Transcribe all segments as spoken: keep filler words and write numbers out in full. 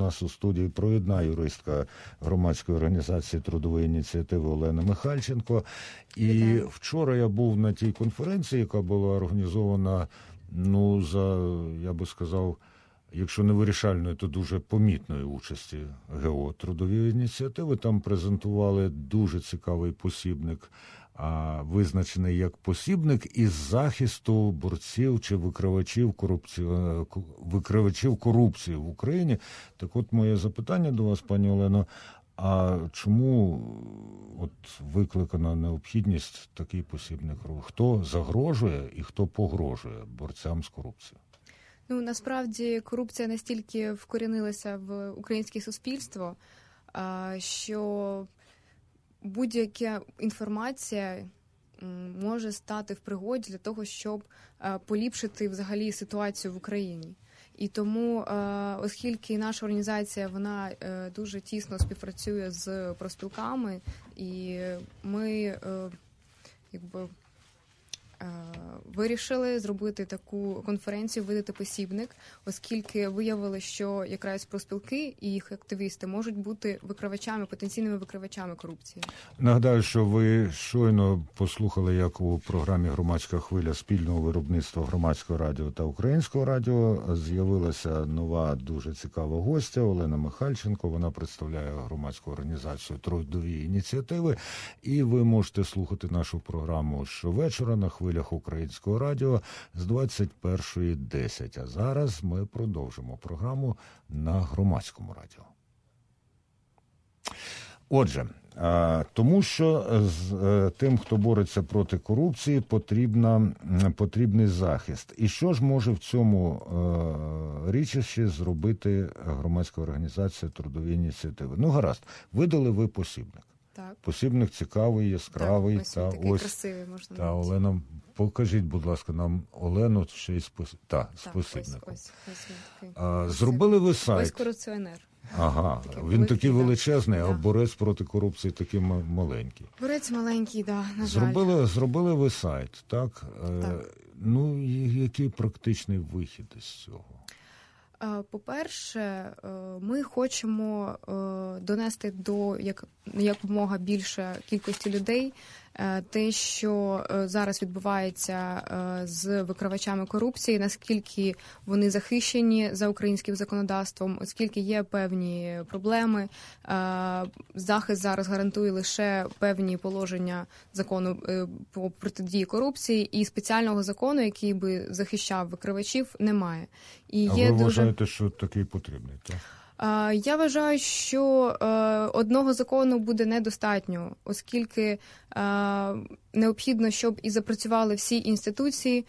нас у студії провідна юристка громадської організації трудової ініціативи Олена Михальченко. І Вітаю. Вчора я був на тій конференції, яка була організована, ну, за, я би сказав, якщо не вирішальної, то дуже помітної участі ГО трудової ініціативи. Там презентували дуже цікавий посібник, а, визначений як посібник із захисту борців чи викривачів корупції, викривачів корупції в Україні. Так от моє запитання до вас, пані Олено, а чому от викликана необхідність такий посібник? Хто загрожує і хто погрожує борцям з корупцією? Ну, насправді, корупція настільки вкорінилася в українське суспільство, що будь-яка інформація може стати в пригоді для того, щоб поліпшити взагалі ситуацію в Україні. І тому, оскільки наша організація, вона дуже тісно співпрацює з профспілками, і ми, якби, вирішили зробити таку конференцію, видати посібник, оскільки виявили, що якраз профспілки і їх активісти можуть бути викривачами, потенційними викривачами корупції. Нагадаю, що ви щойно послухали, як у програмі «Громадська хвиля» спільного виробництва Громадського радіо та Українського радіо з'явилася нова дуже цікава гостя Олена Михальченко. Вона представляє громадську організацію трудові ініціативи. І ви можете слухати нашу програму щовечора на хвилях Українського радіо з двадцять першої десять. А зараз ми продовжимо програму на Громадському радіо. Отже, тому що з тим, хто бореться проти корупції, потрібна, потрібний захист. І що ж може в цьому річищі зробити громадська організація трудові ініціативи? Ну, гаразд, видали ви посібник. Так. Посібник цікавий, яскравий. Так, ось та такий ось красивий, можна та навіть. Олена, покажіть, будь ласка, нам Олену ще й з пос... та, з Так, посібником. ось, ось, ось він такий. А, зробили ви сайт. Ось корупціонер. Ага, Такий він великий, такий величезний, да. а борець проти корупції такий маленький. Борець маленький, да, на жаль. Зробили, зробили ви сайт, так? Так. Е, ну, і який практичний вихід із цього? По-перше, ми хочемо донести до як, якомога більше кількості людей те, що зараз відбувається з викривачами корупції, наскільки вони захищені за українським законодавством, оскільки є певні проблеми. Захист зараз гарантує лише певні положення закону по протидії корупції, і спеціального закону, який би захищав викривачів, немає. І а є ви дуже... вважаєте, що такий потрібний, так? Я вважаю, що одного закону буде недостатньо, оскільки необхідно, щоб і запрацювали всі інституції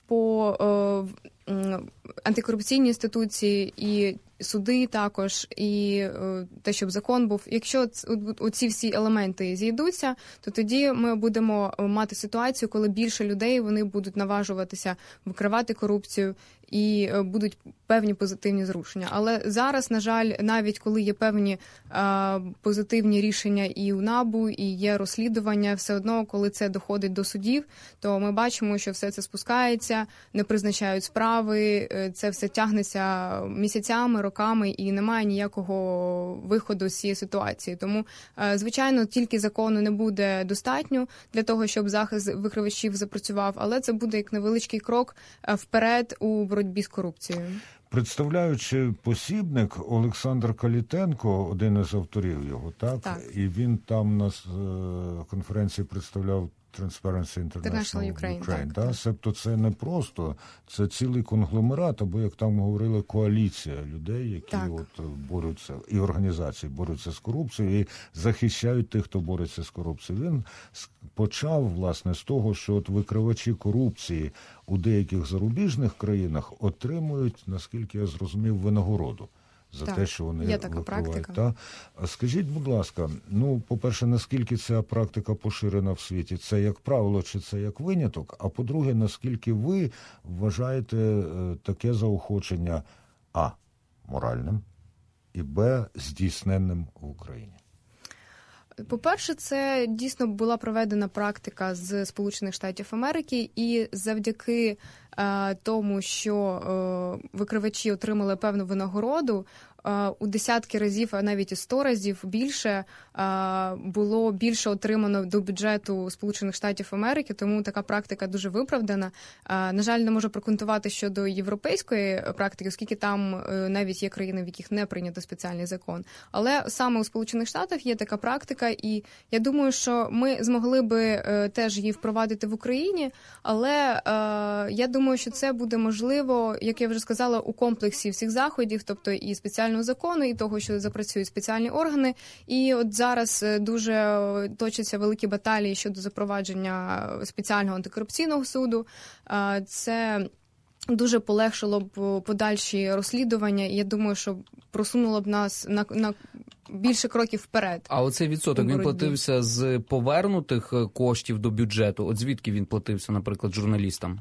по антикорупційні інституції, і суди також, і те, щоб закон був. Якщо оці всі елементи зійдуться, то тоді ми будемо мати ситуацію, коли більше людей вони будуть наважуватися викривати корупцію, і будуть певні позитивні зрушення. Але зараз, на жаль, навіть коли є певні а, позитивні рішення і у НАБУ, і є розслідування, все одно, коли це доходить до судів, то ми бачимо, що все це спускається, не призначають справи, це все тягнеться місяцями, роками, і немає ніякого виходу з цієї ситуації. Тому, а, звичайно, тільки закону не буде достатньо для того, щоб захист викривачів запрацював, але це буде як невеличкий крок вперед у боротьбі з корупцією. Представляючи посібник, Олександр Калітенко, один із авторів його, так? Так. І він там на конференції представляв Transparency International Ukraine, так, да? так. Себто це не просто, це цілий конгломерат, або, як там говорили, коаліція людей, які Так. от борються, і організації борються з корупцією, і захищають тих, хто бореться з корупцією. Він почав, власне, з того, що от викривачі корупції у деяких зарубіжних країнах отримують, наскільки я зрозумів, винагороду за так, те, що вони є така викривають. практика. Та? А скажіть, будь ласка, ну, по-перше, наскільки ця практика поширена в світі? Це як правило чи це як виняток? А по-друге, наскільки ви вважаєте таке заохочення а. моральним і б. здійсненним в Україні? По-перше, це дійсно була проведена практика з Сполучених Штатів Америки, і завдяки е, тому, що е, викривачі отримали певну винагороду, у десятки разів, а навіть і сто разів більше було більше отримано до бюджету Сполучених Штатів Америки, тому така практика дуже виправдана. На жаль, не можу прокоментувати щодо європейської практики, оскільки там навіть є країни, в яких не прийнято спеціальний закон. Але саме у Сполучених Штатах є така практика, і я думаю, що ми змогли би теж її впровадити в Україні, але я думаю, що це буде можливо, як я вже сказала, у комплексі всіх заходів, тобто і спеціального закону, і того, що запрацюють спеціальні органи. І от зараз дуже точаться великі баталії щодо запровадження спеціального антикорупційного суду. Це дуже полегшило б подальші розслідування, і я думаю, що просунуло б нас на, на більше кроків вперед. А оцей відсоток, він платився з повернутих коштів до бюджету? От звідки він платився, наприклад, журналістам?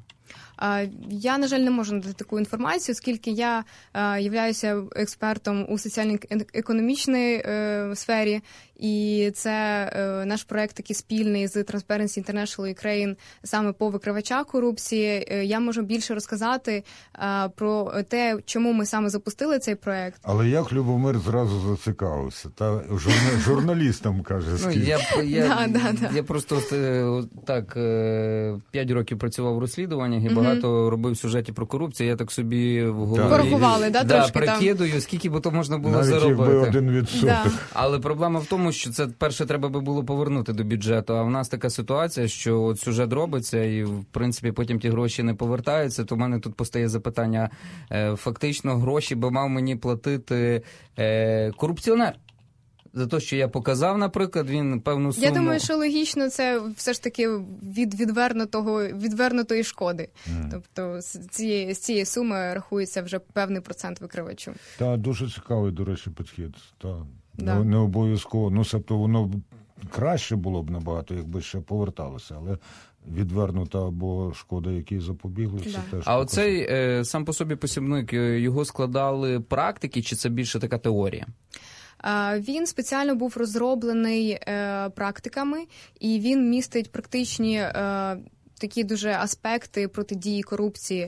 Я, на жаль, не можу надати таку інформацію, оскільки я являюся експертом у соціально-економічній сфері, і це наш проект такий спільний з Transparency International Ukraine саме по викривачах корупції. Я можу більше розказати про те, чому ми саме запустили цей проект. Але як Любомир зразу зацікавився? Та журна... журналістам каже, скільки? Ну, я, я, да, да, да. я просто так п'ять років працював в розслідуваннях і mm-hmm. багато робив сюжетів про корупцію. Я так собі в голові порахували, да, да, трошки прикидую, там. Скільки би то можна було навіть заробити. Навіть якби один відсоток. Да. Але проблема в тому, що це перше треба би було повернути до бюджету, а в нас така ситуація, що от сюжет робиться і, в принципі, потім ті гроші не повертаються, то в мене тут постає запитання, фактично гроші би мав мені платити корупціонер. За те, що я показав, наприклад, він певну суму... Я думаю, що логічно це все ж таки від відвернутого, відвернутої шкоди. Mm. Тобто з цієї, з цієї суми рахується вже певний процент викривачу. Так, дуже цікавий, до речі, підхід. Так, да. не, не обов'язково. Ну, тобто воно краще було б набагато, якби ще поверталося, але відвернута або шкода, якій запобігли, це да. теж... А оцей е, сам по собі посібник, його складали практики, чи це більше така теорія? Він спеціально був розроблений е, практиками, і він містить практичні е, такі дуже аспекти протидії корупції.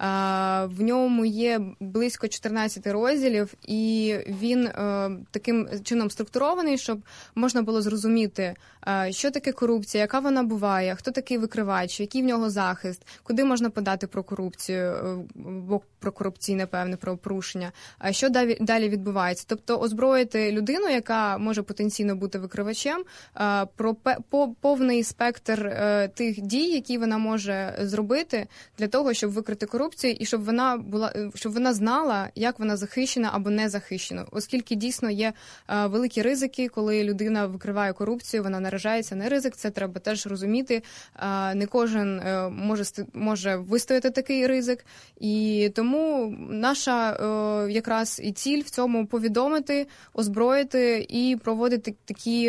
В ньому є близько чотирнадцять розділів, і він таким чином структурований, щоб можна було зрозуміти, що таке корупція, яка вона буває, хто такий викривач, який в нього захист, куди можна подати про корупцію, про корупційне певне правопорушення, що далі відбувається. Тобто озброїти людину, яка може потенційно бути викривачем, про повний спектр тих дій, які вона може зробити для того, щоб викрити корупцію, і щоб вона була, щоб вона знала, як вона захищена або не захищена. Оскільки дійсно є великі ризики, коли людина викриває корупцію, вона наражається на ризик, це треба теж розуміти. Не кожен може, може вистояти такий ризик. І тому наша якраз і ціль в цьому повідомити, озброїти і проводити такі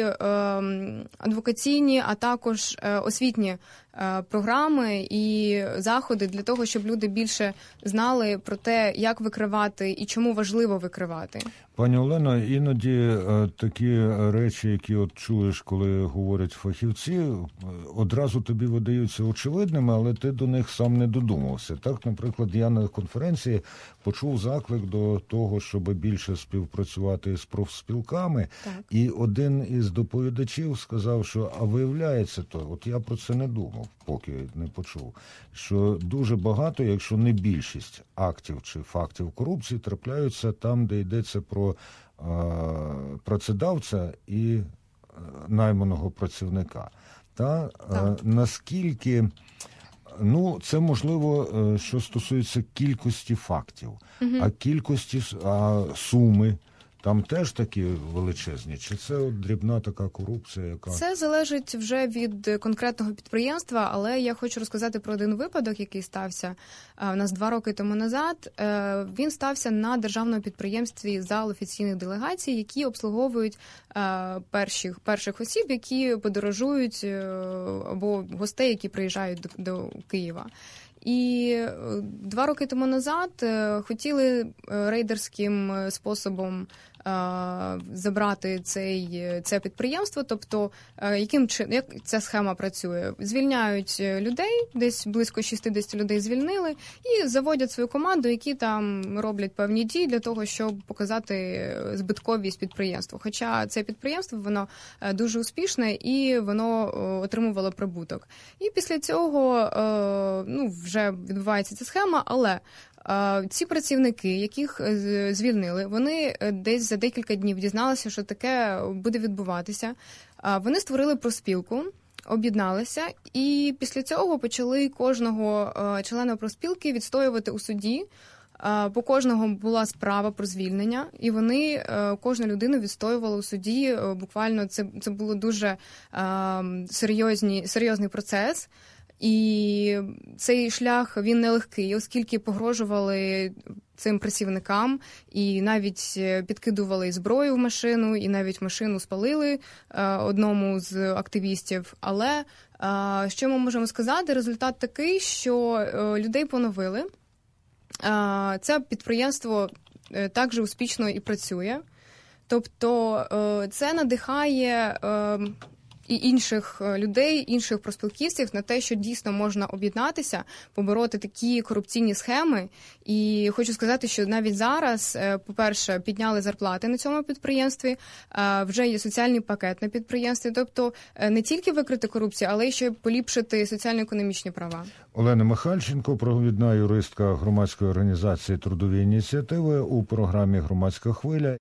адвокаційні, а також освітні програми і заходи для того, щоб люди більше знали про те, як викривати і чому важливо викривати. Пані Олено, іноді такі речі, які от чуєш, коли говорять фахівці, одразу тобі видаються очевидними, але ти до них сам не додумався. Так, наприклад, я на конференції почув заклик до того, щоб більше співпрацювати з профспілками, так. І один із доповідачів сказав, що, а виявляється то, от я про це не думав, поки не почув, що дуже багато, якщо не більшість актів чи фактів корупції трапляються там, де йдеться про е, працедавця і е, найманого працівника. Та е, наскільки, ну, це можливо, е, що стосується кількості фактів, угу. а кількості, а суми, там теж такі величезні? Чи це от дрібна така корупція, яка... Це залежить вже від конкретного підприємства, але я хочу розказати про один випадок, який стався у нас два роки тому назад. Він стався на державному підприємстві зал офіційних делегацій, які обслуговують перших, перших осіб, які подорожують, або гостей, які приїжджають до, до Києва. І два роки тому назад хотіли рейдерським способом забрати цей, це підприємство. Тобто, яким чином, як ця схема працює? Звільняють людей, десь близько шістдесят людей звільнили, і заводять свою команду, які там роблять певні дії для того, щоб показати збитковість підприємства. Хоча це підприємство, воно дуже успішне і воно отримувало прибуток. І після цього ну, вже відбувається ця схема, але ці працівники, яких звільнили, вони десь за декілька днів дізналися, що таке буде відбуватися. Вони створили профспілку, об'єдналися, і після цього почали кожного члена профспілки відстоювати у суді. По кожного була справа про звільнення, і вони кожну людину відстоювали у суді. Буквально це, це було дуже серйозні, серйозний процес. І цей шлях, він нелегкий, оскільки погрожували цим працівникам і навіть підкидували зброю в машину, і навіть машину спалили одному з активістів. Але що ми можемо сказати? Результат такий, що людей поновили. Це підприємство також успішно і працює. Тобто це надихає і інших людей, інших профспілкістів на те, що дійсно можна об'єднатися, побороти такі корупційні схеми. І хочу сказати, що навіть зараз, по-перше, підняли зарплати на цьому підприємстві, вже є соціальний пакет на підприємстві. Тобто не тільки викрити корупцію, але й ще поліпшити соціально-економічні права. Олена Михальченко, провідна юристка громадської організації «Трудові ініціативи» у програмі «Громадська хвиля».